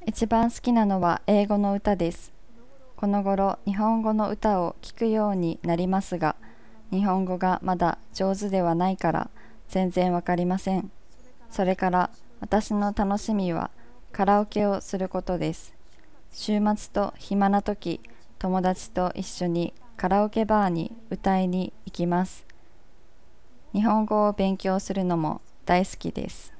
一番好きなのは英語の歌です。この頃、日本語の歌を聴くようになりますが、日本語がまだ上手ではないから全然わかりません。それから私の楽しみはカラオケをすることです。週末と暇な時、友達と一緒にカラオケバーに歌いに行きます。日本語を勉強するのも大好きです。